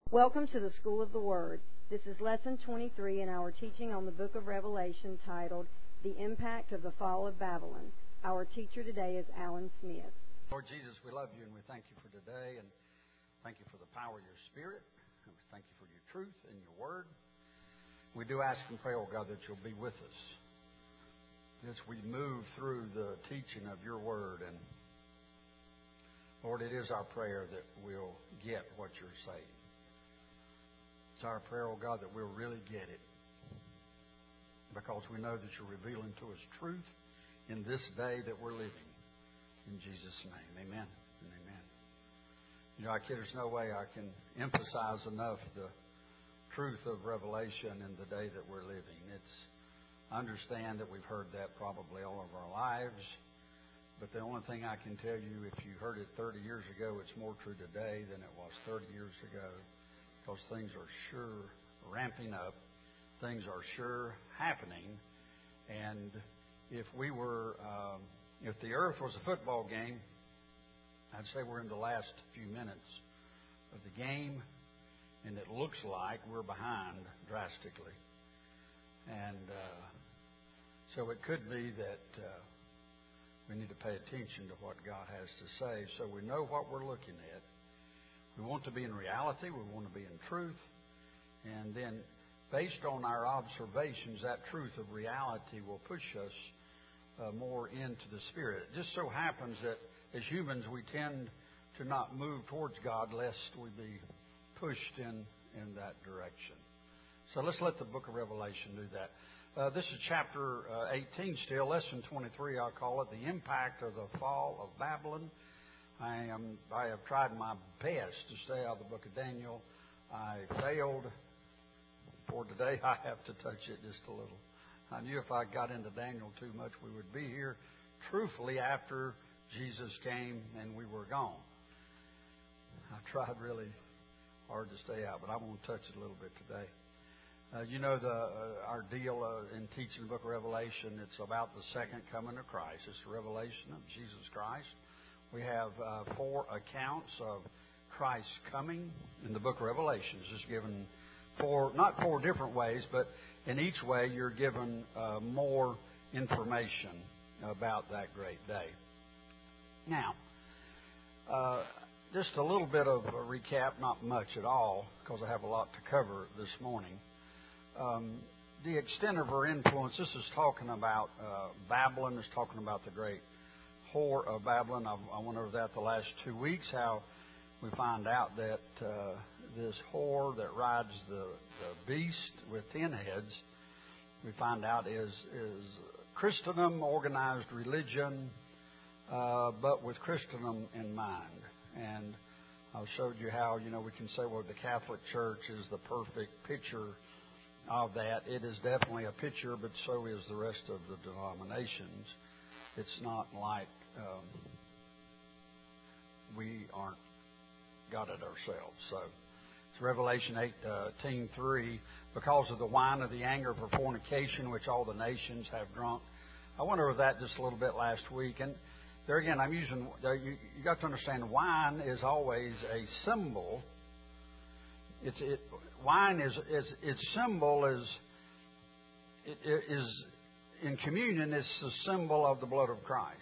Welcome to the School of the Word. This is Lesson 23 in our teaching on the book of Revelation titled, The Impact of the Fall of Babylon. Our teacher today is Alan Smith. Lord Jesus, we love you and we thank you for today and thank you for the power of your Spirit. And we thank you for your truth and your Word. We do ask and pray, oh God, that you'll be with us as we move through the teaching of your Word. And Lord, it is our prayer that we'll get what you're saying. It's our prayer, oh God, that we'll really get it, because we know that you're revealing to us truth in this day that we're living. In Jesus' name, amen and amen. You know, kid, there's no way I can emphasize enough the truth of Revelation in the day that we're living. I understand that we've heard that probably all of our lives, but the only thing I can tell you, if you heard it 30 years ago, it's more true today than it was 30 years ago. Because things are sure ramping up. Things are sure happening. And if the earth was a football game, I'd say we're in the last few minutes of the game, and it looks like we're behind drastically. And so it could be that we need to pay attention to what God has to say so we know what we're looking at. We want to be in reality. We want to be in truth. And then, based on our observations, that truth of reality will push us more into the Spirit. It just so happens that as humans, we tend to not move towards God lest we be pushed in that direction. So let's let the book of Revelation do that. This is chapter 18 still, lesson 23, I'll call it, the impact of the fall of Babylon. I have tried my best to stay out of the book of Daniel. I failed. For today, I have to touch it just a little. I knew if I got into Daniel too much, we would be here truthfully after Jesus came and we were gone. I tried really hard to stay out, but I'm going to touch it a little bit today. Our deal in teaching the book of Revelation, it's about the second coming of Christ. It's the revelation of Jesus Christ. We have 4 accounts of Christ's coming in the book of Revelation. It's just given not 4 different ways, but in each way you're given more information about that great day. Now, just a little bit of a recap, not much at all, because I have a lot to cover this morning. The extent of her influence, this is talking about Babylon, it's talking about the great whore of Babylon. I went over that the last 2 weeks, how we find out that this whore that rides the beast with 10 heads, we find out is Christendom, organized religion, but with Christendom in mind. And I showed you how, we can say, well, the Catholic Church is the perfect picture of that. It is definitely a picture, but so is the rest of the denominations. It's not like we aren't got it ourselves. So it's Revelation 18:3. Because of the wine of the anger for fornication, which all the nations have drunk. I went over that just a little bit last week. And there again, I'm using, you got to understand, wine is always a symbol. Wine is its symbol is in communion, it's the symbol of the blood of Christ.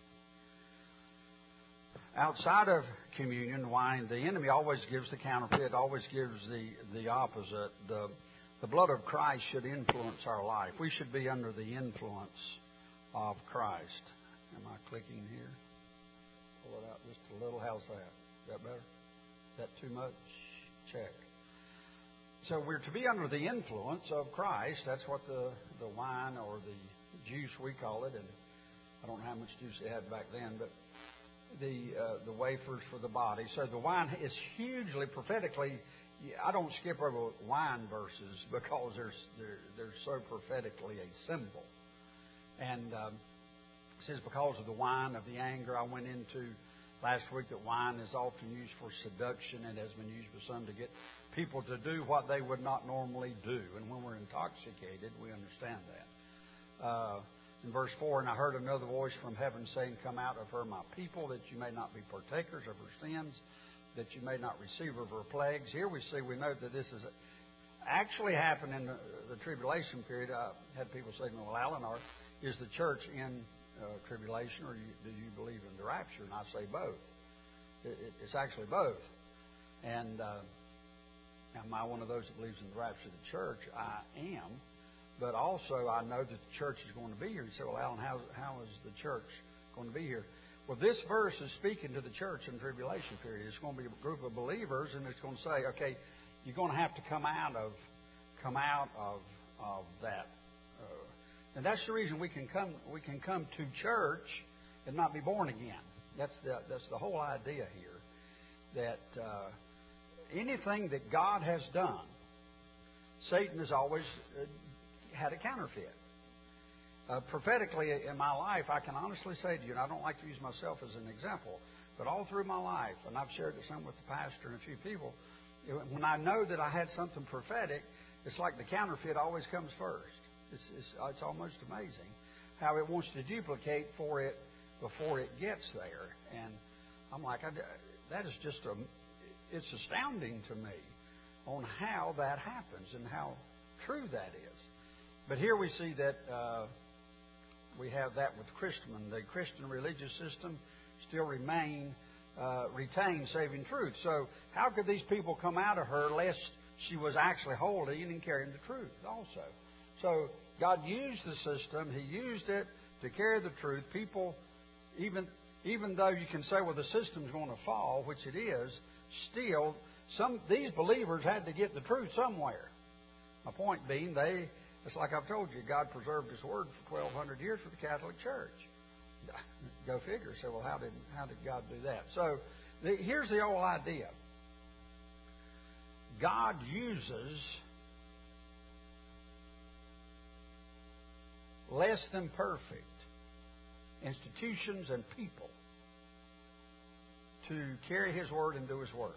Outside of communion, wine, the enemy always gives the counterfeit, always gives the opposite. The blood of Christ should influence our life. We should be under the influence of Christ. Am I clicking here? Pull it out just a little. How's that? Is that better? Is that too much? Check. So we're to be under the influence of Christ. That's what the wine or the juice, we call it. And I don't know how much juice they had back then, but the wafers for the body. So the wine is hugely prophetically. I don't skip over wine verses because they're so prophetically a symbol. And it says because of the wine of the anger, I went into last week that wine is often used for seduction. It has been used by some to get people to do what they would not normally do. And when we're intoxicated, we understand that. In verse 4, and I heard another voice from heaven saying, come out of her, my people, that you may not be partakers of her sins, that you may not receive of her plagues. Here we know that this is actually happened in the tribulation period. I had people say to me, well, Alan, is the church in tribulation, or do you believe in the rapture? And I say both. It's actually both. And am I one of those that believes in the rapture of the church? I am. But also, I know that the church is going to be here. You say, well, Alan, how is the church going to be here? Well, this verse is speaking to the church in the tribulation period. It's going to be a group of believers, and it's going to say, okay, you're going to have to come out of that. And that's the reason we can come to church and not be born again. That's the whole idea here. That anything that God has done, Satan has always had a counterfeit. Prophetically in my life, I can honestly say to you, and I don't like to use myself as an example, but all through my life, and I've shared it some with the pastor and a few people, when I know that I had something prophetic, it's like the counterfeit always comes first. It's almost amazing how it wants to duplicate for it before it gets there. And I'm like, that is just it's astounding to me on how that happens and how true that is. But here we see that we have that with Christendom. The Christian religious system still retains saving truth. So how could these people come out of her lest she was actually holy and carrying the truth also? So God used the system. He used it to carry the truth. People, even though you can say, well, the system's going to fall, which it is, still, these believers had to get the truth somewhere. My point being, it's like I've told you, God preserved His Word for 1,200 years for the Catholic Church. Go figure. So, well, how did God do that? So, here's the whole idea. God uses less than perfect institutions and people to carry His Word and do His work,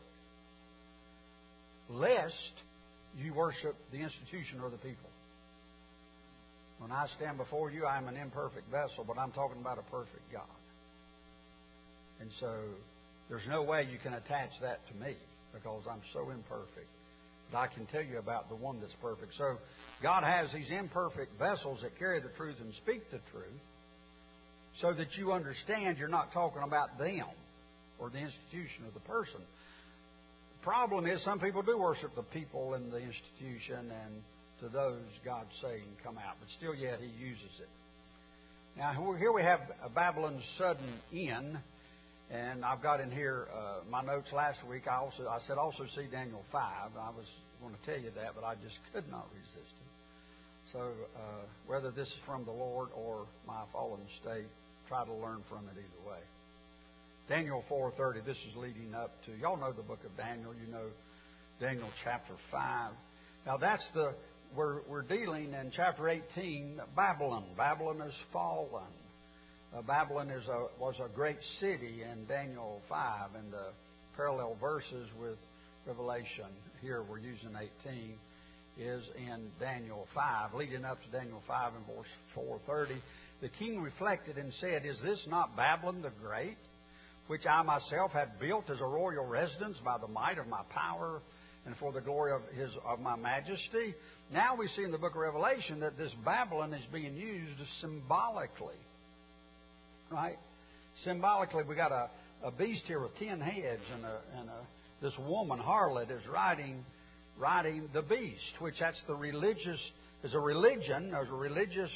lest you worship the institution or the people. When I stand before you, I am an imperfect vessel, but I'm talking about a perfect God. And so there's no way you can attach that to me because I'm so imperfect. But I can tell you about the one that's perfect. So God has these imperfect vessels that carry the truth and speak the truth so that you understand you're not talking about them or the institution or the person. The problem is some people do worship the people and the institution, and to those God's saying come out. But still yet He uses it. Now here we have Babylon's sudden end. And I've got in here my notes last week. I said also see Daniel 5. I was going to tell you that, but I just could not resist it. So whether this is from the Lord or my fallen state, try to learn from it either way. Daniel 4:30. This is leading up to, y'all know the book of Daniel. You know Daniel chapter 5. Now we're dealing in chapter 18. Babylon. Babylon is fallen. Babylon was a great city in Daniel 5, and the parallel verses with Revelation, here we're using 18, is in Daniel 5. Leading up to Daniel 5 and verse 4:30, the king reflected and said, "Is this not Babylon the Great, which I myself had built as a royal residence by the might of my power and for the glory of my majesty?" Now we see in the book of Revelation that this Babylon is being used symbolically. Right? Symbolically, we got a beast here with 10 heads, and this woman, harlot, is riding the beast, which that's the religious, is a religion, there's a religious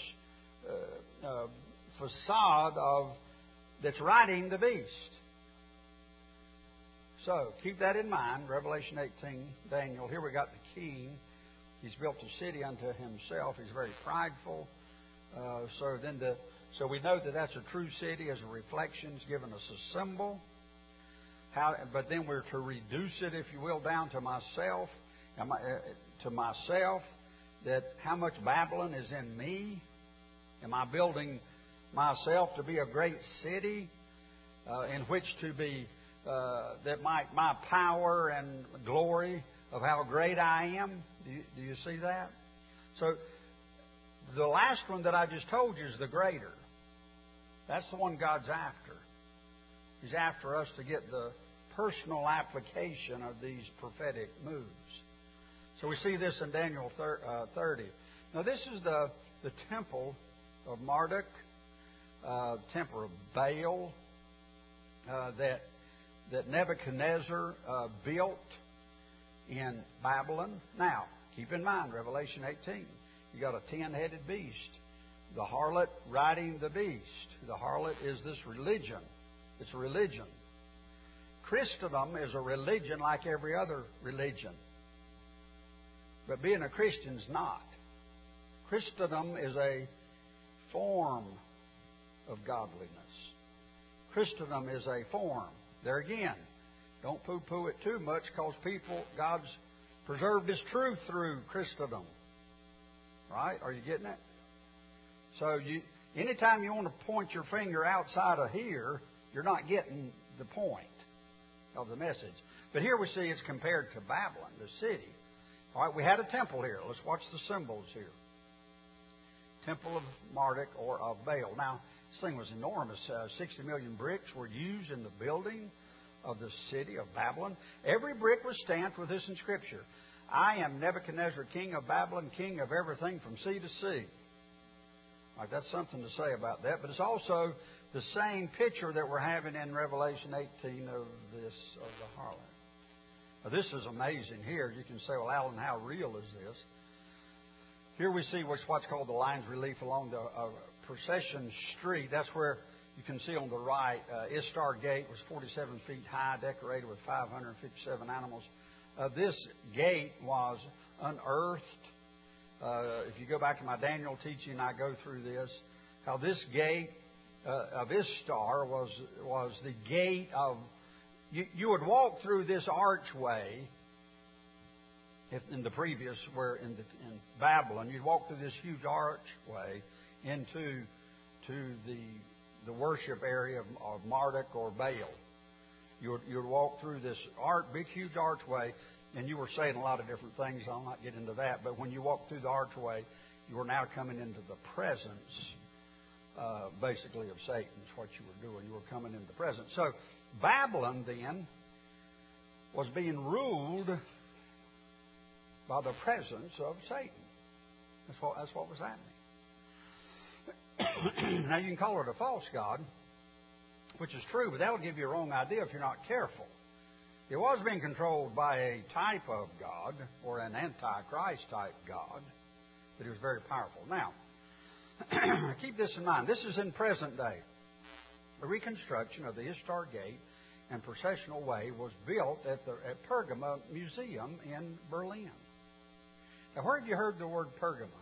facade that's riding the beast. So keep that in mind. Revelation 18, Daniel. Here we got the king. He's built a city unto himself. He's very prideful. So we know that that's a true city as a reflection. It's given us a symbol. But then we're to reduce it, if you will, down to myself. That how much Babylon is in me. Am I building myself to be a great city in which to be, that my power and glory of how great I am? Do you see that? So the last one that I just told you is the greater. That's the one God's after. He's after us to get the personal application of these prophetic moves. So we see this in Daniel 30. Now this is the temple of Marduk, temple of Baal that Nebuchadnezzar built in Babylon. Now, keep in mind, Revelation 18, you got a 10-headed beast. The harlot riding the beast. The harlot is this religion. It's a religion. Christendom is a religion like every other religion. But being a Christian's not. Christendom is a form of godliness. Christendom is a form. There again, don't poo-poo it too much because God's preserved His truth through Christendom. Right? Are you getting it? So anytime you want to point your finger outside of here, you're not getting the point of the message. But here we see it's compared to Babylon, the city. All right, we had a temple here. Let's watch the symbols here. Temple of Marduk or of Baal. Now, this thing was enormous. 60 million bricks were used in the building of the city of Babylon. Every brick was stamped with this inscription: I am Nebuchadnezzar, king of Babylon, king of everything from sea to sea. All right, that's something to say about that. But it's also the same picture that we're having in Revelation 18 of the harlot. Now, this is amazing here. You can say, well, Alan, how real is this? Here we see what's called the lines relief along the Procession Street. That's where you can see on the right, Istar Gate was 47 feet high, decorated with 557 animals. This gate was unearthed. If you go back to my Daniel teaching, I go through this. How this gate of Istar was the gate of... You would walk through this archway in the previous, where in Babylon, you'd walk through this huge archway into the worship area of Marduk or Baal. You would walk through this big, huge archway, and you were saying a lot of different things. I'll not get into that. But when you walked through the archway, you were now coming into the presence, basically, of Satan. Is what you were doing. You were coming into the presence. So Babylon then was being ruled by the presence of Satan. That's what was happening. Now you can call it a false god, which is true, but that'll give you a wrong idea if you're not careful. It was being controlled by a type of God, or an antichrist type God, but he was very powerful. Now, keep this in mind. This is in present day. The reconstruction of the Istar Gate and processional way was built at Pergama Museum in Berlin. Now, where have you heard the word Pergama?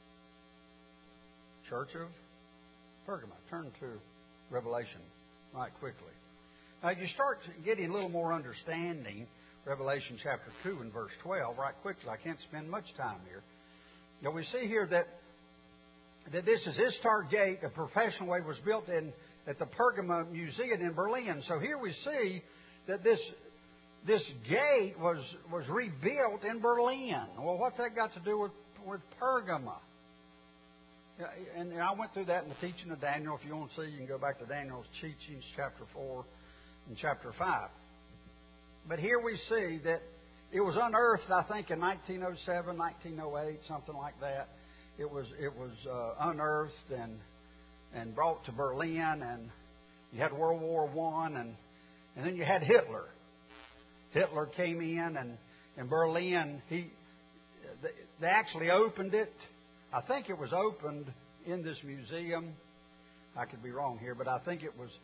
Church of Pergama. Turn to Revelation right quickly. Now, you start getting a little more understanding, Revelation chapter 2 and verse 12, right quickly. I can't spend much time here. Now, we see here that this is Istar Gate, a professional way, was built at the Pergama Museum in Berlin. So here we see that this gate was rebuilt in Berlin. Well, what's that got to do with Pergama? And I went through that in the teaching of Daniel. If you want to see, you can go back to Daniel's teachings, chapter 4 and chapter 5. But here we see that it was unearthed, I think, in 1907, 1908, something like that. It was unearthed and brought to Berlin, and you had World War I, and then you had Hitler. Hitler came in Berlin. They actually opened it. I think it was opened in this museum. I could be wrong here, but I think it was.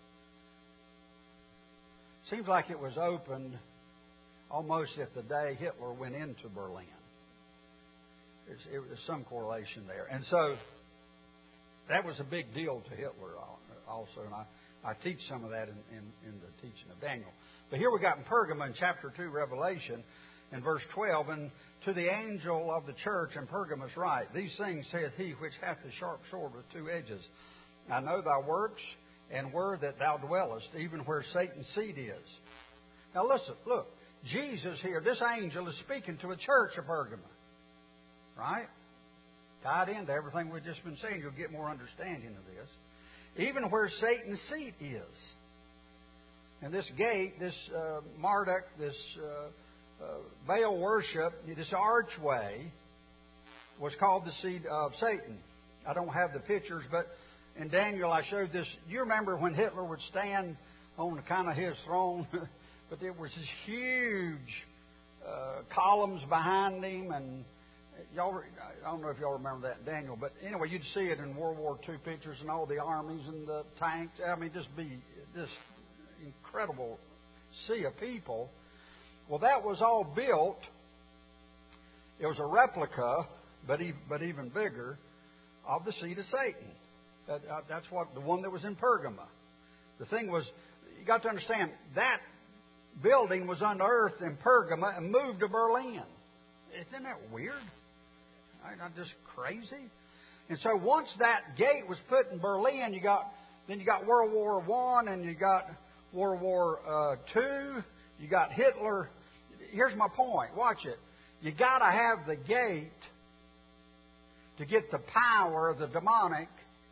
Seems like it was opened almost at the day Hitler went into Berlin. It was some correlation there, and so that was a big deal to Hitler also, and I teach some of that in the teaching of Daniel. But here we got in Pergamum in chapter 2, Revelation, in verse 12, and to the angel of the church in Pergamos write, these things saith he which hath the sharp sword with two edges. I know thy works, and where that thou dwellest, even where Satan's seat is. Now listen, look, Jesus here, this angel is speaking to a church of Pergamum. Right? Tied into everything we've just been saying, you'll get more understanding of this. Even where Satan's seat is. And this gate, this Marduk, this Baal worship, this archway, was called the seat of Satan. I don't have the pictures, but in Daniel I showed this. You remember when Hitler would stand on kind of his throne, but there was this huge columns behind him, and y'all, I don't know if y'all remember that in Daniel, but anyway, you'd see it in World War II pictures and all the armies and the tanks. I mean, just incredible sea of people. Well, that was all built. It was a replica, but even bigger, of the seat of Satan. That's the one that was in Pergamum. The thing was, you got to understand, that building was unearthed in Pergamum and moved to Berlin. Isn't that weird? Not just crazy? And so once that gate was put in Berlin, you got World War I, and you got World War II. You got Hitler. Here's my point. Watch it. You got to have the gate to get the power of the demonic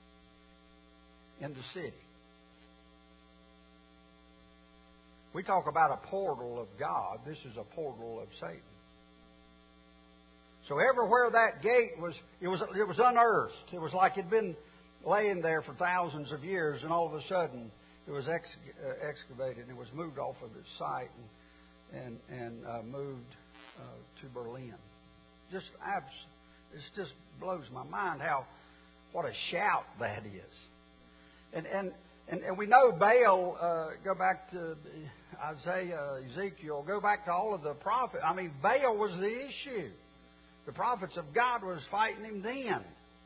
in the city. We talk about a portal of God. This is a portal of Satan. So everywhere that gate was, it was unearthed. It was like it had been laying there for thousands of years, and all of a sudden it was excavated and it was moved off of its site and moved to Berlin. This just blows my mind what a shout that is. And we know Baal, go back to Isaiah, Ezekiel, go back to all of the prophets. I mean, Baal was the issue. The prophets of God was fighting him then.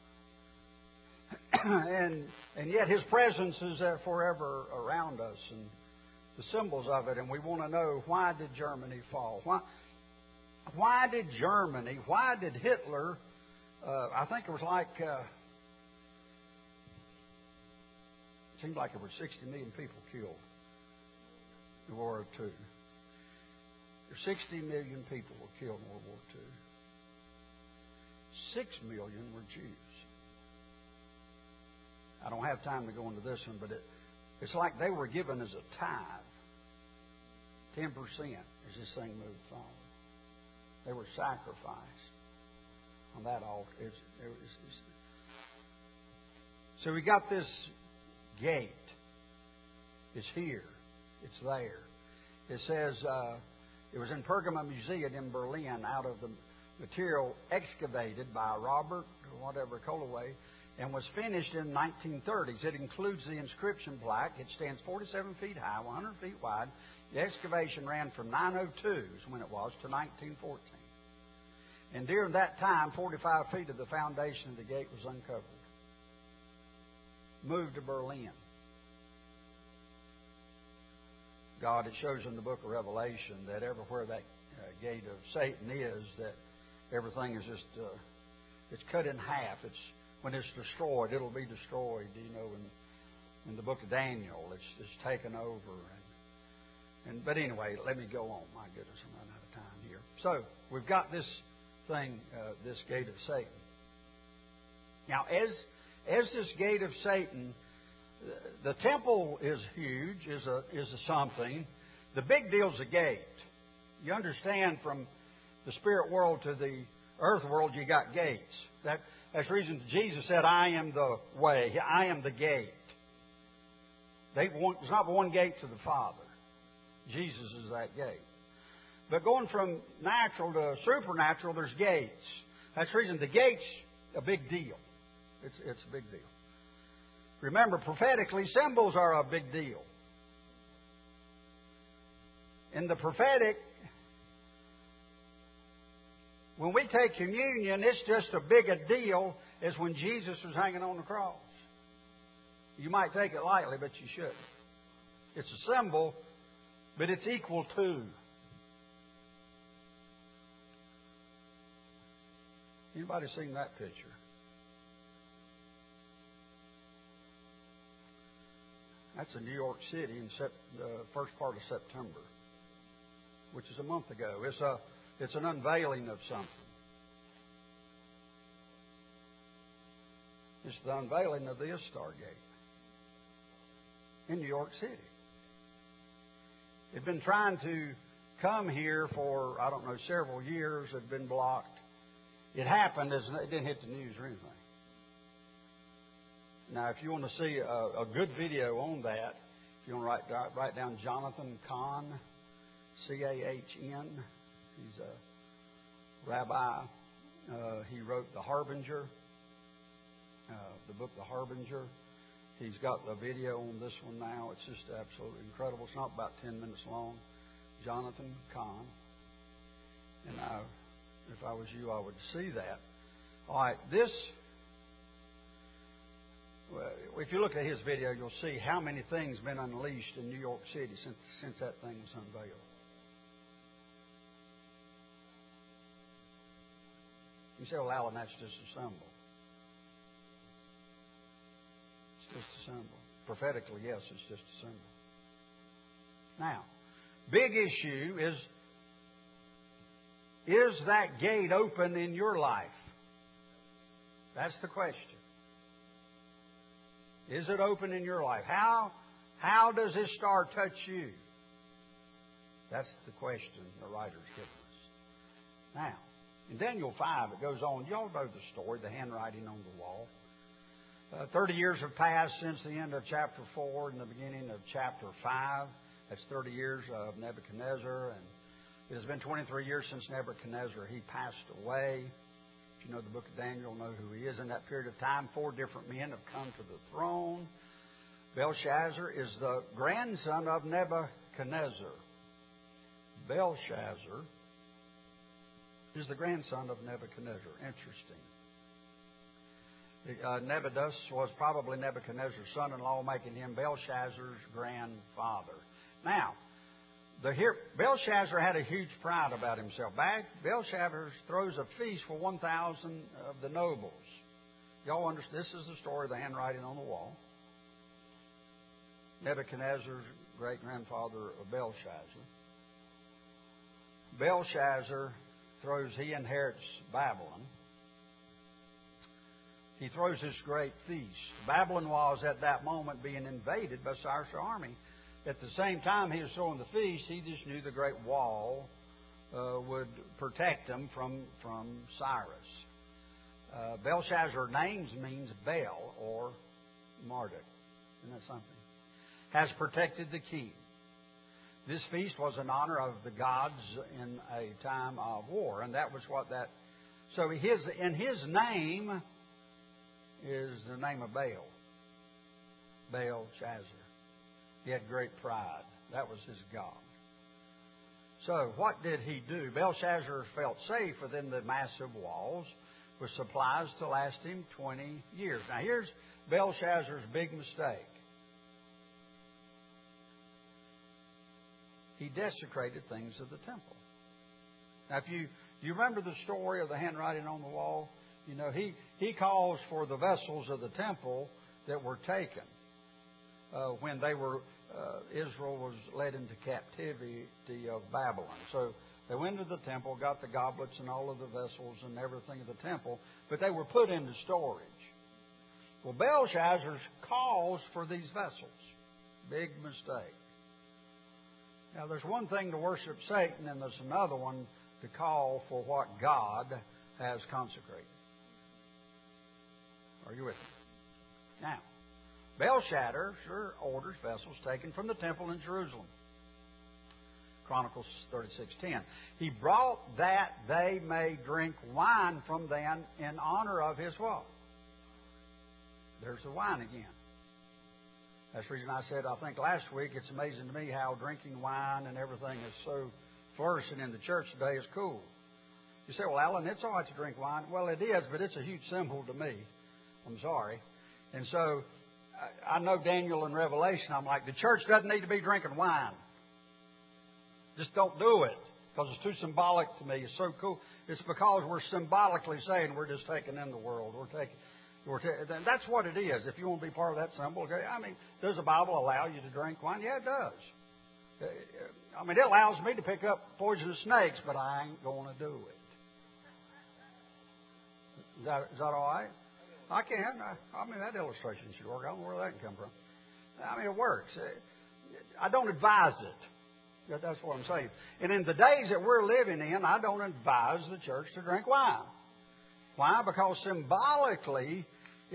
and yet His presence is forever around us, and the symbols of it. And we want to know, why did Germany fall? Why did Germany? Why did Hitler? I think it was like it seemed like there were 60 million people killed in World War II. 60 million people were killed in World War II. 6 million were Jews. I don't have time to go into this one, but it's like they were given as a tithe, 10% as this thing moved forward. They were sacrificed on that altar. So we got this gate. It's here. It's there. It says it was in Pergamum Museum in Berlin, out of the material excavated by Robert Colaway, and was finished in the 1930s. It includes the inscription plaque. It stands 47 feet high, 100 feet wide. The excavation ran from 902 is when it was to 1914. And during that time, 45 feet of the foundation of the gate was uncovered. Moved to Berlin. God, it shows in the book of Revelation that everywhere that gate of Satan is, that everything is just, it's cut in half. When it's destroyed, it'll be destroyed. You know, in the book of Daniel, it's taken over. But anyway, let me go on. My goodness, I'm running out of time here. So we've got this thing, this gate of Satan. Now, as this gate of Satan, the temple is huge, is a something. The big deal's the gate. You understand, from the spirit world to the earth world, you got gates. That's the reason Jesus said, "I am the way. I am the gate." There's not one gate to the Father. Jesus is that gate. But going from natural to supernatural, there's gates. That's the reason the gate's a big deal. It's a big deal. Remember, prophetically, symbols are a big deal. In the prophetic, when we take communion, it's just as big a deal as when Jesus was hanging on the cross. You might take it lightly, but you shouldn't. It's a symbol, but it's equal to. Anybody seen that picture? That's in New York City in the first part of September, which is a month ago. It's an unveiling of something. It's the unveiling of the Istar Gate in New York City. They've been trying to come here for, I don't know, several years. Had been blocked. It happened. It didn't hit the news or anything. Now, if you want to see a good video on that, if you want to write down Jonathan Cahn, C-A-H-N. He's a rabbi. He wrote The Harbinger, the book The Harbinger. He's got a video on this one now. It's just absolutely incredible. It's not about 10 minutes long. Jonathan Cahn. And if I was you, I would see that. All right, this... If you look at his video, you'll see how many things have been unleashed in New York City since that thing was unveiled. You say, well, Alan, that's just a symbol. It's just a symbol. Prophetically, yes, it's just a symbol. Now, big issue is that gate open in your life? That's the question. Is it open in your life? How does this star touch you? That's the question the writer's given us. Now, in Daniel 5, it goes on. Y'all know the story, the handwriting on the wall. 30 years have passed since the end of chapter 4 and the beginning of chapter 5. That's 30 years of Nebuchadnezzar. And it has been 23 years since Nebuchadnezzar. He passed away. If you know the book of Daniel, you'll know who he is. In that period of time, 4 different men have come to the throne. Belshazzar is the grandson of Nebuchadnezzar. Belshazzar is the grandson of Nebuchadnezzar. Interesting. Nebuchadnezzar was probably Nebuchadnezzar's son-in-law, making him Belshazzar's grandfather. Now, Belshazzar had a huge pride about himself. Belshazzar throws a feast for 1,000 of the nobles. Y'all understand? This is the story of the handwriting on the wall. Nebuchadnezzar's great-grandfather of Belshazzar. Belshazzar he inherits Babylon. He throws this great feast. Babylon was at that moment being invaded by Cyrus' army. At the same time he was throwing the feast, he just knew the great wall would protect him from Cyrus. Belshazzar's name means Bel or Marduk. Isn't that something? Has protected the king. This feast was in honor of the gods in a time of war, and that was what that. So in his name is the name of Baal, Belshazzar. He had great pride. That was his god. So what did he do? Belshazzar felt safe within the massive walls with supplies to last him 20 years. Now here's Belshazzar's big mistake. He desecrated things of the temple. Now, do you remember the story of the handwriting on the wall? You know, he calls for the vessels of the temple that were taken when they were Israel was led into captivity of Babylon. So they went to the temple, got the goblets and all of the vessels and everything of the temple, but they were put into storage. Well, Belshazzar calls for these vessels. Big mistake. Now, there's one thing to worship Satan, and there's another one to call for what God has consecrated. Are you with me? Now, Belshazzar orders vessels taken from the temple in Jerusalem. Chronicles 36:10. He brought that they may drink wine from them in honor of his what? There's the wine again. That's the reason I said, I think last week, it's amazing to me how drinking wine and everything is so flourishing in the church today is cool. You say, well, Alan, it's all right to drink wine. Well, it is, but it's a huge symbol to me. I'm sorry. And so I know Daniel and Revelation. I'm like, the church doesn't need to be drinking wine. Just don't do it because it's too symbolic to me. It's so cool. It's because we're symbolically saying we're just taking in the world. That's what it is. If you want to be part of that symbol, okay? I mean, does the Bible allow you to drink wine? Yeah, it does. I mean, it allows me to pick up poisonous snakes, but I ain't going to do it. Is that all right? I can. I mean, that illustration should work. I don't know where that can come from. I mean, it works. I don't advise it. That's what I'm saying. And in the days that we're living in, I don't advise the church to drink wine. Why? Because symbolically,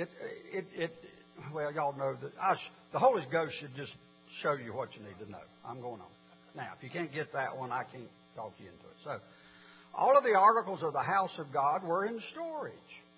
well, y'all know that the Holy Ghost should just show you what you need to know. I'm going on. Now, if you can't get that one, I can't talk you into it. So, all of the articles of the house of God were in storage.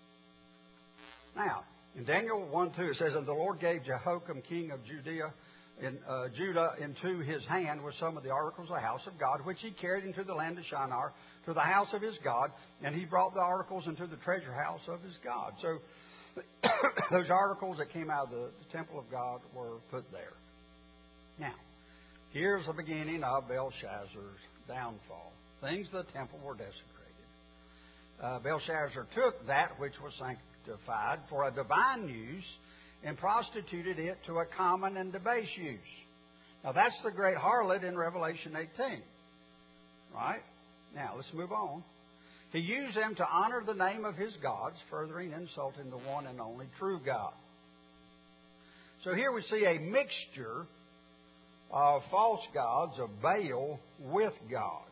Now, in Daniel 1:2, it says, "And the Lord gave Jehoiakim, king of Judah into his hand with some of the articles of the house of God, which he carried into the land of Shinar, to the house of his God, and he brought the articles into the treasure house of his God." So, those articles that came out of the temple of God were put there. Now, here's the beginning of Belshazzar's downfall. Things of the temple were desecrated. Belshazzar took that which was sanctified for a divine use and prostituted it to a common and debased use. Now, that's the great harlot in Revelation 18. Right? Now, let's move on. He used them to honor the name of his gods, furthering insulting the one and only true God. So here we see a mixture of false gods, of Baal with God.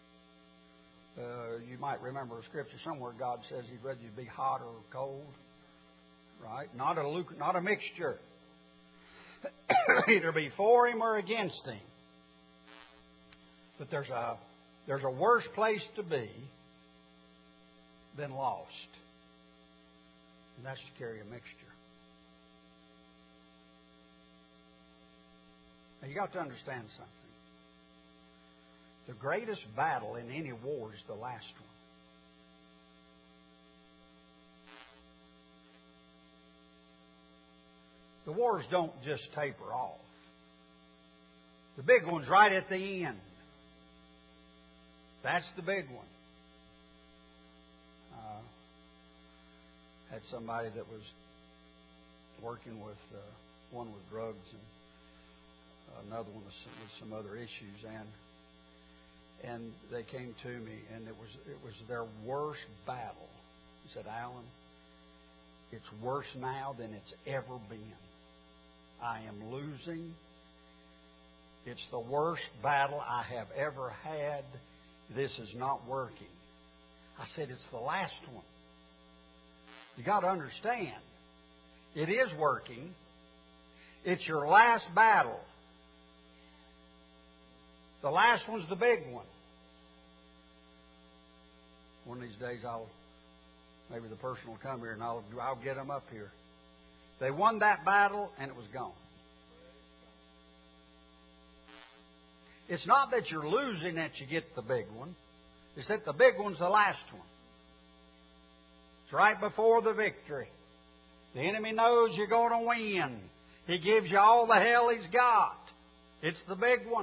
You might remember a scripture somewhere. God says He'd rather you be hot or cold, right? Not a mixture. Either be for Him or against Him. But there's a worse place to be than lost, and that's to carry a mixture. Now you got to understand something. The greatest battle in any war is the last one. The wars don't just taper off. The big one's right at the end. That's the big one. Had somebody that was working with one with drugs and another one with some other issues, and they came to me, and it was their worst battle. He said, "Alan, it's worse now than it's ever been. I am losing. It's the worst battle I have ever had. This is not working." I said, "It's the last one. You got to understand, it is working. It's your last battle. The last one's the big one." One of these days, maybe the person will come here and I'll get them up here. They won that battle and it was gone. It's not that you're losing that you get the big one. It's that the big one's the last one. It's right before the victory. The enemy knows you're going to win. He gives you all the hell he's got. It's the big one.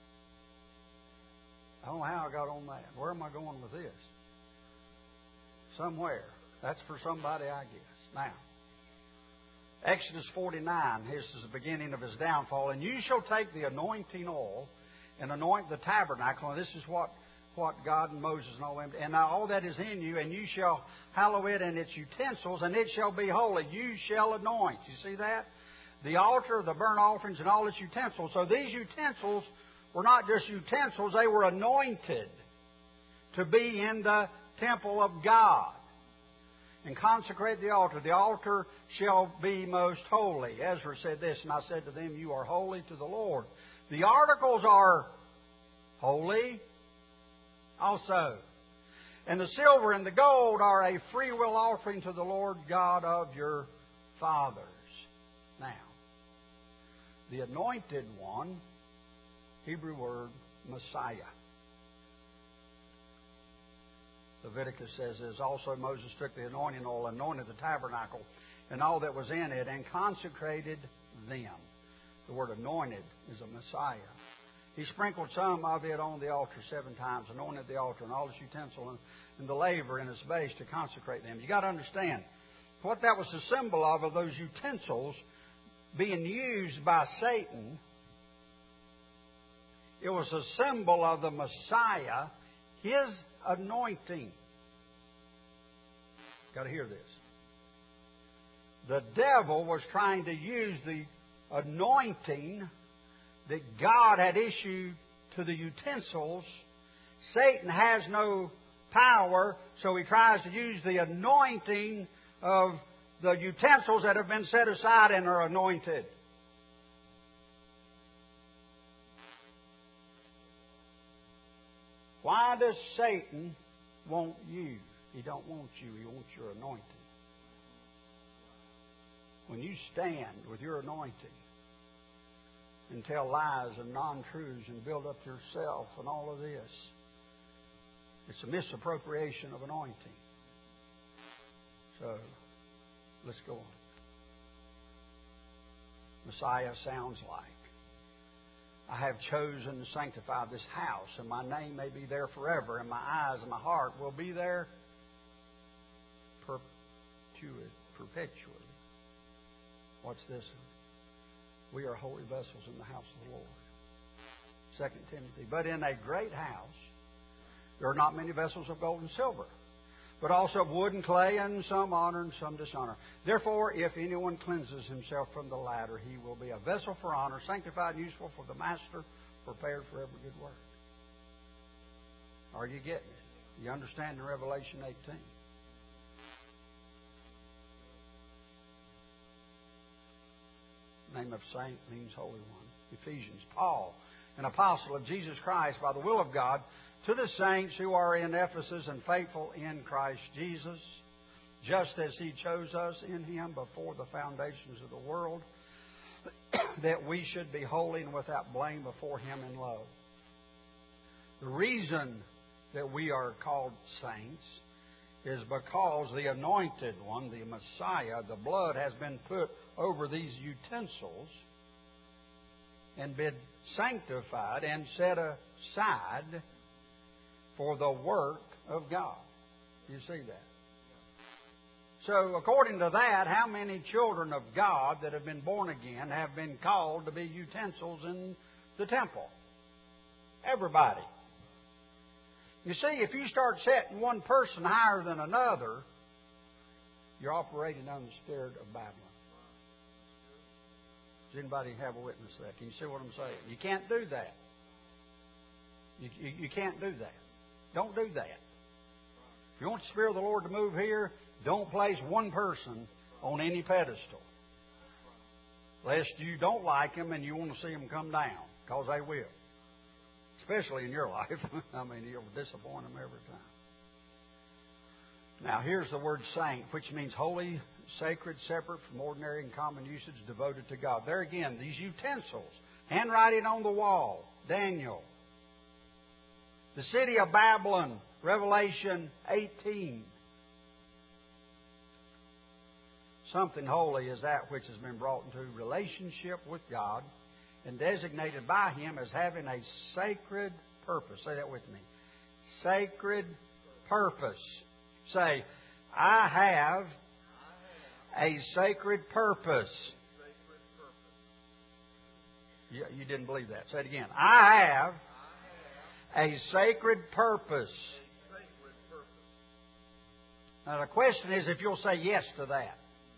I don't know how I got on that. Where am I going with this? Somewhere. That's for somebody, I guess. Now, Exodus 49, this is the beginning of his downfall. "And you shall take the anointing oil and anoint the tabernacle." And this is what God and Moses and all them, "and all that is in you, and you shall hallow it and its utensils, and it shall be holy. You shall anoint." You see that? The altar, the burnt offerings, and all its utensils. So these utensils were not just utensils, they were anointed to be in the temple of God. "And consecrate the altar. The altar shall be most holy." Ezra said this, "And I said to them, you are holy to the Lord." The articles are holy also. "And the silver and the gold are a freewill offering to the Lord God of your fathers." Now, the anointed one, Hebrew word, Messiah. Leviticus says this, "Also Moses took the anointing oil, anointed the tabernacle, and all that was in it, and consecrated them." The word anointed is a Messiah. "He sprinkled some of it on the altar 7 times, anointed the altar and all its utensils and the laver in its base to consecrate them." You got to understand what that was a symbol of those utensils being used by Satan. It was a symbol of the Messiah, His anointing. Got to hear this. The devil was trying to use the anointing that God had issued to the utensils, Satan has no power, so he tries to use the anointing of the utensils that have been set aside and are anointed. Why does Satan want you? He don't want you. He wants your anointing. When you stand with your anointing and tell lies and non-truths and build up yourself and all of this, it's a misappropriation of anointing. So, let's go on. Messiah sounds like, I have chosen to sanctify this house, and my name may be there forever, and my eyes and my heart will be there perpetually. What's this? We are holy vessels in the house of the Lord. 2 Timothy. But in a great house there are not many vessels of gold and silver, but also of wood and clay, and some honor and some dishonor. Therefore, if anyone cleanses himself from the latter, he will be a vessel for honor, sanctified and useful for the master, prepared for every good work. Are you getting it? You understand in Revelation 18? The name of saint means holy one. Ephesians. Paul, an apostle of Jesus Christ by the will of God, to the saints who are in Ephesus and faithful in Christ Jesus, just as He chose us in Him before the foundations of the world, that we should be holy and without blame before Him in love. The reason that we are called saints is because the Anointed One, the Messiah, the blood has been put over these utensils and been sanctified and set aside for the work of God. You see that? So, according to that, how many children of God that have been born again have been called to be utensils in the temple? Everybody. You see, if you start setting one person higher than another, you're operating under the spirit of Babylon. Does anybody have a witness to that? Can you see what I'm saying? You can't do that. You can't do that. Don't do that. If you want the Spirit of the Lord to move here, don't place one person on any pedestal. Lest you don't like them and you want to see them come down, because they will. Especially in your life. I mean, you'll disappoint them every time. Now, here's the word saint, which means holy, sacred, separate from ordinary and common usage, devoted to God. There again, these utensils, handwriting on the wall, Daniel. The city of Babylon, Revelation 18. Something holy is that which has been brought into relationship with God and designated by Him as having a sacred purpose. Say that with me. Sacred purpose. Say, I have a sacred purpose. You didn't believe that. Say it again. I have a sacred purpose. Now the question is if you'll say yes to that.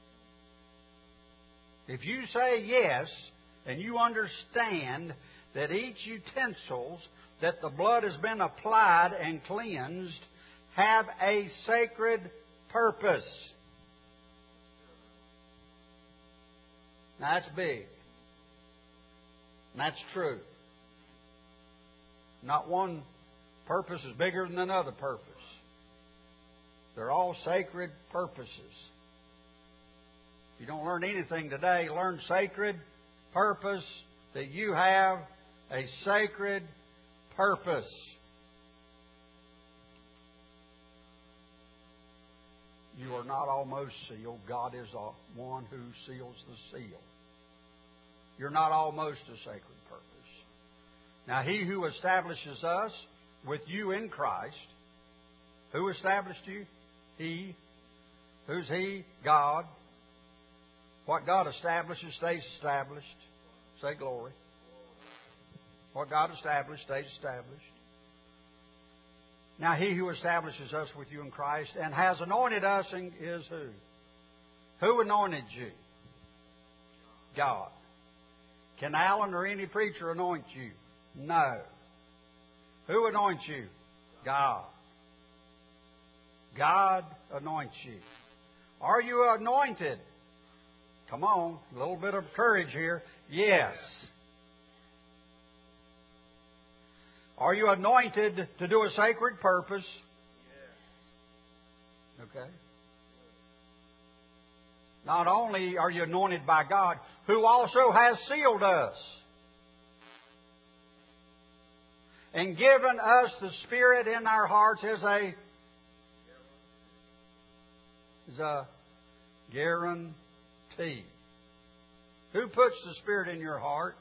If you say yes, and you understand that each utensils that the blood has been applied and cleansed have a sacred purpose. Now that's big. And that's true. Not one purpose is bigger than another purpose. They're all sacred purposes. If you don't learn anything today, learn sacred purpose, that you have a sacred purpose. You are not almost sealed. God is the one who seals the seal. You're not almost a sacred purpose. Now, He who establishes us with you in Christ, who established you? He. Who's He? God. What God establishes stays established. Say glory. What God established stays established. Now He who establishes us with you in Christ and has anointed us is who? Who anointed you? God. Can Alan or any preacher anoint you? No. Who anoints you? God. God anoints you. Are you anointed? Come on, a little bit of courage here. Yes. Are you anointed to do a sacred purpose? Okay. Not only are you anointed by God, who also has sealed us and given us the Spirit in our hearts as a guarantee. Who puts the Spirit in your heart?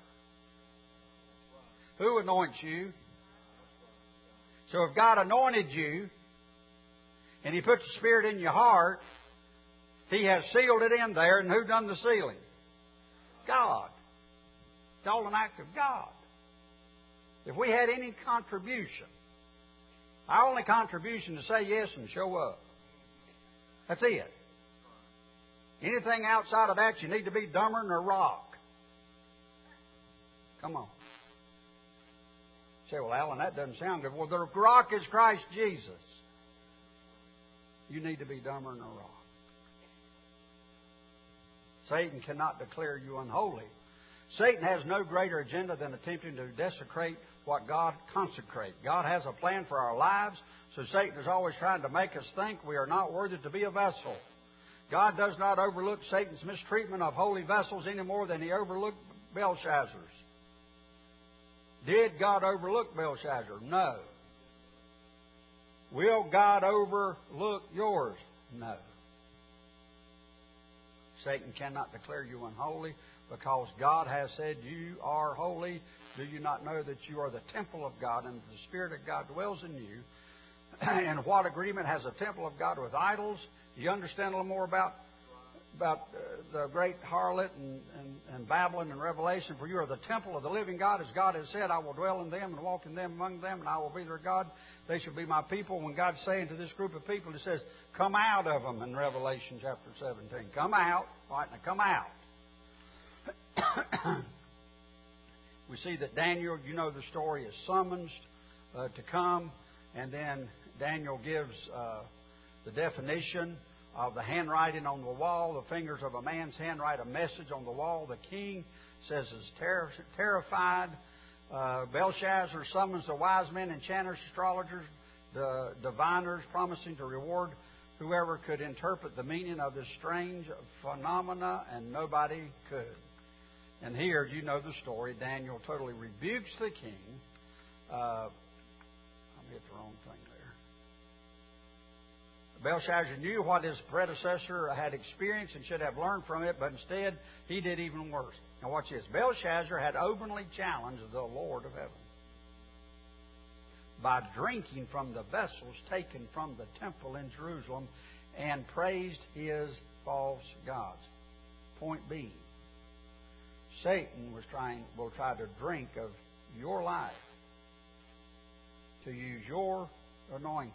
Who anoints you? So if God anointed you and He put the Spirit in your heart, He has sealed it in there. And who done the sealing? God. It's all an act of God. If we had any contribution, our only contribution is to say yes and show up. That's it. Anything outside of that, you need to be dumber than a rock. Come on. You say, well, Alan, that doesn't sound good. Well, the rock is Christ Jesus. You need to be dumber than a rock. Satan cannot declare you unholy. Satan has no greater agenda than attempting to desecrate what God consecrates. God has a plan for our lives, so Satan is always trying to make us think we are not worthy to be a vessel. God does not overlook Satan's mistreatment of holy vessels any more than He overlooked Belshazzar's. Did God overlook Belshazzar? No. Will God overlook yours? No. Satan cannot declare you unholy because God has said you are holy. Do you not know that you are the temple of God and the Spirit of God dwells in you? And what agreement has a temple of God with idols? Do you understand a little more about the great harlot and Babylon and Revelation? For you are the temple of the living God. As God has said, I will dwell in them and walk in them among them, and I will be their God. They shall be my people. When God's saying to this group of people, He says, come out of them in Revelation chapter 17. Come out. All right, now come out. We see that Daniel, you know the story, is summoned to come, and then Daniel gives the definition of the handwriting on the wall. The fingers of a man's hand write a message on the wall. The king says is terrified. Belshazzar summons the wise men, enchanters, astrologers, the diviners, promising to reward whoever could interpret the meaning of this strange phenomena, and nobody could. And here, you know the story, Daniel totally rebukes the king. I hit the wrong thing there. Belshazzar knew what his predecessor had experienced and should have learned from it, but instead he did even worse. Now watch this. Belshazzar had openly challenged the Lord of heaven by drinking from the vessels taken from the temple in Jerusalem and praised his false gods. Point being, Satan will try to drink of your life to use your anointing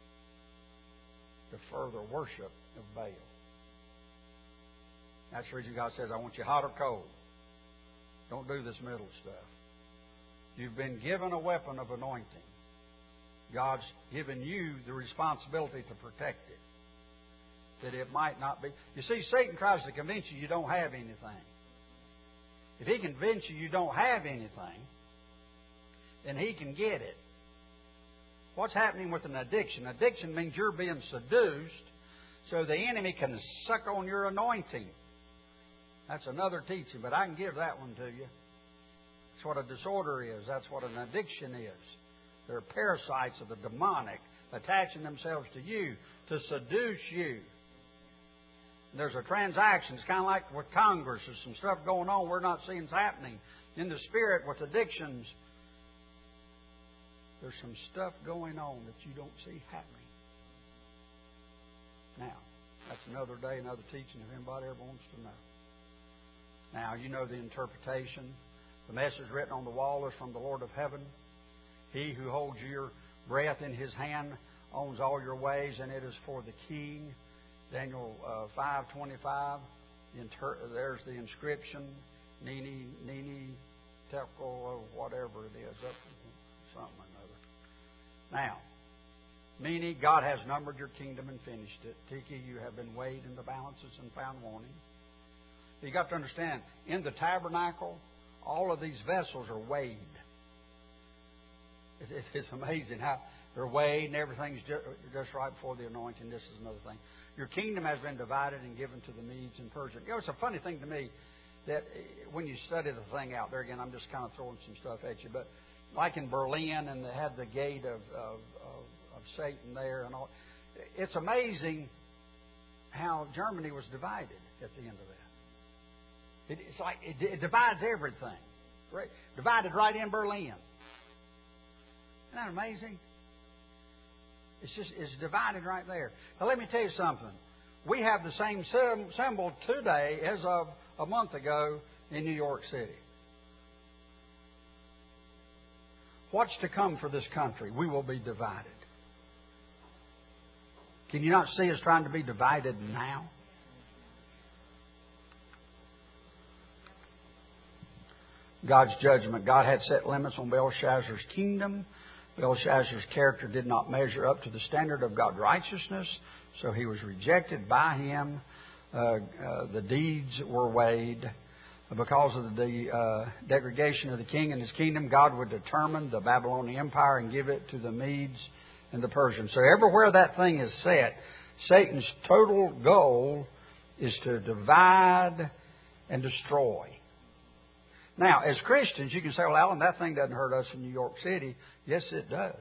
to further worship of Baal. That's the reason God says, I want you hot or cold. Don't do this middle stuff. You've been given a weapon of anointing. God's given you the responsibility to protect it. That it might not be. You see, Satan tries to convince you don't have anything. If he convinces you don't have anything, then he can get it. What's happening with an addiction? Addiction means you're being seduced so the enemy can suck on your anointing. That's another teaching, but I can give that one to you. That's what a disorder is. That's what an addiction is. They're parasites of the demonic attaching themselves to you to seduce you. There's a transaction. It's kind of like with Congress. There's some stuff going on we're not seeing is happening. In the spirit with addictions, there's some stuff going on that you don't see happening. Now, that's another day, another teaching if anybody ever wants to know. Now, you know the interpretation. The message written on the wall is from the Lord of heaven. He who holds your breath in His hand owns all your ways, and it is for the king. Daniel 5:25. There's the inscription. Nini, Tekel, whatever it is, up something or another. Now, Meaning, God has numbered your kingdom and finished it. Tiki, you have been weighed in the balances and found wanting. You got to understand, in the tabernacle, all of these vessels are weighed. It's amazing how they're weighed and everything's just right before the anointing. This is another thing. Your kingdom has been divided and given to the Medes and Persians. You know, it's a funny thing to me that when you study the thing out there, again, I'm just kind of throwing some stuff at you, but like in Berlin, and they had the gate of Satan there and all. It's amazing how Germany was divided at the end of that. It's like it divides everything. Right? Divided right in Berlin. Isn't that amazing? It's divided right there. Now let me tell you something. We have the same symbol today as of a month ago in New York City. What's to come for this country? We will be divided. Can you not see us trying to be divided now? God's judgment. God had set limits on Belshazzar's kingdom. Belshazzar's character did not measure up to the standard of God's righteousness, so he was rejected by him. The deeds were weighed. Because of the degradation of the king and his kingdom, God would determine the Babylonian Empire and give it to the Medes and the Persians. So everywhere that thing is set, Satan's total goal is to divide and destroy. Now, as Christians, you can say, well, Alan, that thing doesn't hurt us in New York City. Yes, it does.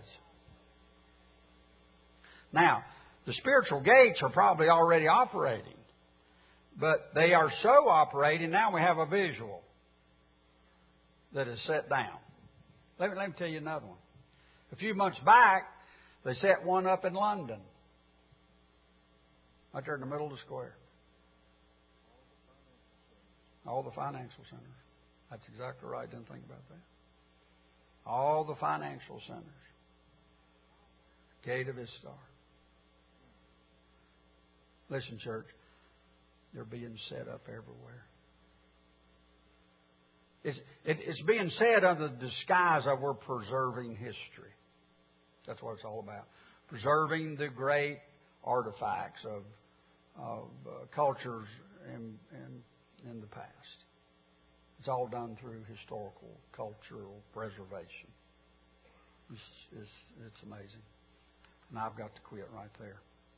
Now, the spiritual gates are probably already operating. But they are so operating, now we have a visual that is set down. Let me tell you another one. A few months back, they set one up in London. Right there in the middle of the square. All the financial centers. That's exactly right. Didn't think about that. All the financial centers. Gate of Istar. Listen, church. They're being set up everywhere. It's being said under the disguise of we're preserving history. That's what it's all about. Preserving the great artifacts of cultures in the past. It's all done through historical, cultural preservation. It's amazing. And I've got to quit right there.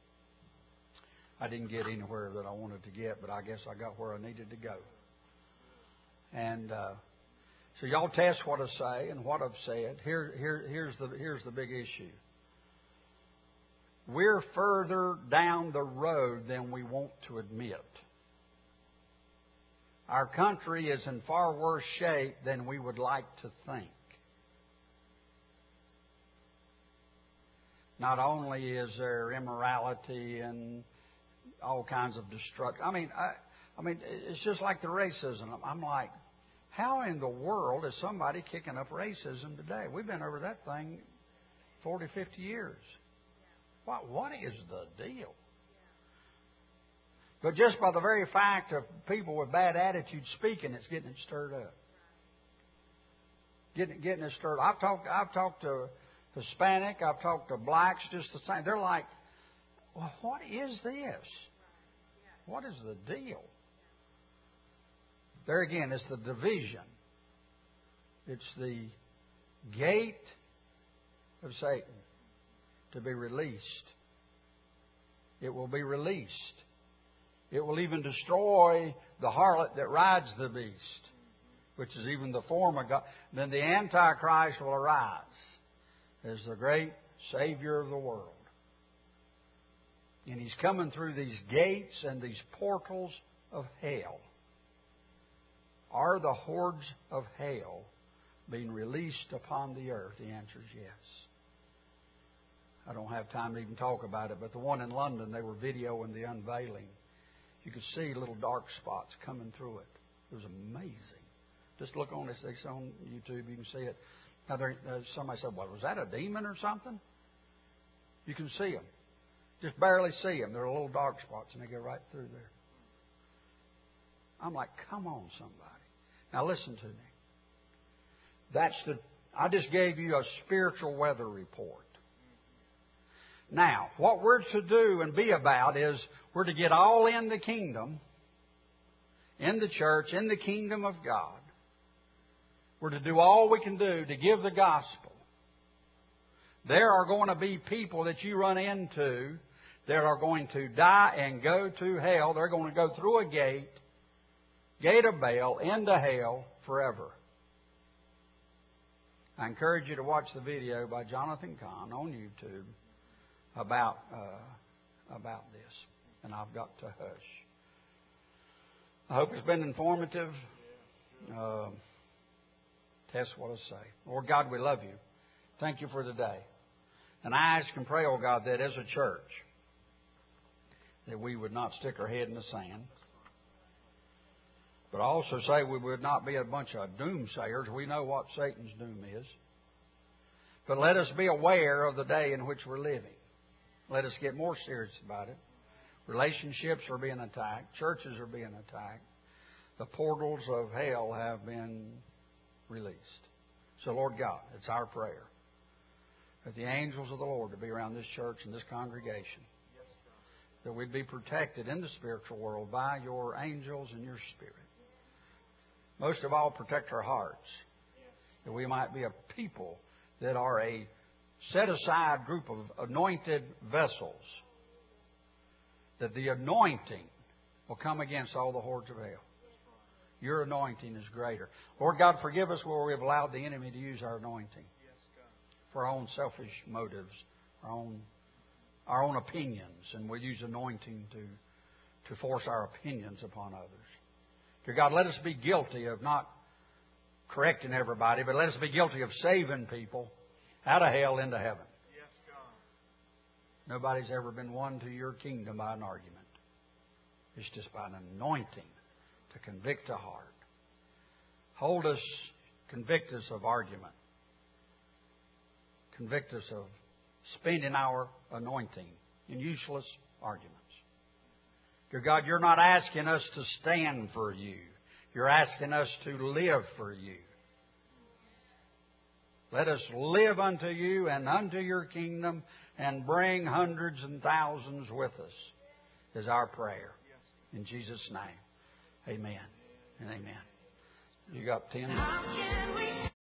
I didn't get anywhere that I wanted to get, but I guess I got where I needed to go. And so y'all test what I say and what I've said. Here's the big issue. We're further down the road than we want to admit. Our country is in far worse shape than we would like to think. Not only is there immorality and all kinds of destruction. I mean, it's just like the racism. I'm like, how in the world is somebody kicking up racism today? We've been over that thing 40, 50 years. What is the deal? But just by the very fact of people with bad attitudes speaking, it's getting it stirred up. Getting it stirred up. I've talked to Hispanic. I've talked to blacks. Just the same. They're like, well, what is this? What is the deal? There again, it's the division. It's the gate of Satan to be released. It will be released. It will even destroy the harlot that rides the beast, which is even the form of God. Then the Antichrist will arise as the great Savior of the world. And he's coming through these gates and these portals of hell. Are the hordes of hell being released upon the earth? The answer is yes. I don't have time to even talk about it, but the one in London, they were videoing the unveiling. You could see little dark spots coming through it. It was amazing. Just look on this. It's on YouTube. You can see it. Now, somebody said, well, was that a demon or something? You can see them. Just barely see them. There are little dark spots, and they go right through there. I'm like, come on, somebody. Now listen to me. I just gave you a spiritual weather report. Now, what we're to do and be about is we're to get all in the kingdom, in the church, in the kingdom of God. We're to do all we can do to give the gospel. There are going to be people that you run into that are going to die and go to hell. They're going to go through a gate of Baal, into hell forever. I encourage you to watch the video by Jonathan Cahn on YouTube about this. And I've got to hush. I hope it's been informative. That's what I say. Lord God, we love you. Thank you for today. And I ask and pray, oh God, that as a church, that we would not stick our head in the sand. But I also say we would not be a bunch of doomsayers. We know what Satan's doom is. But let us be aware of the day in which we're living. Let us get more serious about it. Relationships are being attacked. Churches are being attacked. The portals of hell have been released. So, Lord God, it's our prayer that the angels of the Lord to be around this church and this congregation, that we'd be protected in the spiritual world by your angels and your Spirit. Most of all, protect our hearts, that we might be a people that are a set-aside group of anointed vessels, that the anointing will come against all the hordes of hell. Your anointing is greater. Lord God, forgive us where we have allowed the enemy to use our anointing for our own selfish motives, our own opinions, and we'll use anointing to force our opinions upon others. Dear God, let us be guilty of not correcting everybody, but let us be guilty of saving people out of hell into heaven. Yes, God. Nobody's ever been won to your kingdom by an argument. It's just by an anointing to convict a heart. Hold us, convict us of argument. Convict us of spending our anointing in useless arguments. Dear God, you're not asking us to stand for you. You're asking us to live for you. Let us live unto you and unto your kingdom and bring hundreds and thousands with us, is our prayer. In Jesus' name, amen and amen. You got 10 minutes.